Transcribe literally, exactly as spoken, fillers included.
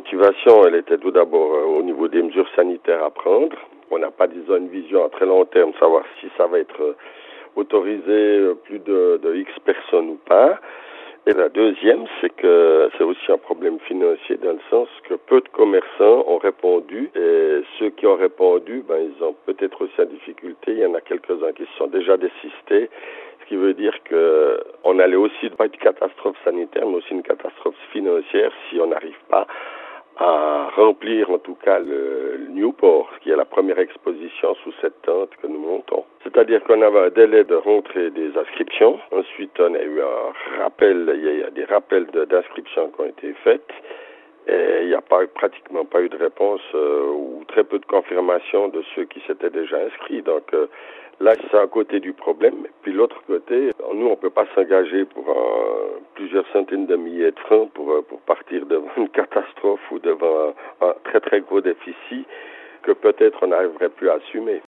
motivation, elle était tout d'abord euh, au niveau des mesures sanitaires à prendre. On n'a pas, disons, une vision à très long terme, savoir si ça va être euh, autorisé euh, plus de, de X personnes ou pas. Et la deuxième, c'est que c'est aussi un problème financier dans le sens que peu de commerçants ont répondu et ceux qui ont répondu, ben, ils ont peut-être aussi en difficulté. Il y en a quelques-uns qui se sont déjà désistés, ce qui veut dire que on allait aussi pas une catastrophe sanitaire, mais aussi une catastrophe financière si on n'arrive pas à remplir en tout cas le, le Newport, qui est la première exposition sous cette tente que nous montons. C'est-à-dire qu'on avait un délai de rentrée des inscriptions. Ensuite, on a eu un rappel, il y a des rappels de, d'inscriptions qui ont été faites. Et il n'y a pas, pratiquement pas eu de réponse euh, ou très peu de confirmation de ceux qui s'étaient déjà inscrits. Donc euh, là, c'est un côté du problème. Puis l'autre côté, nous, on ne peut pas s'engager pour un, plusieurs centaines de milliers de francs pour, pour partir devant une catastrophe ou devant un, un très très gros déficit que peut-être on n'arriverait plus à assumer.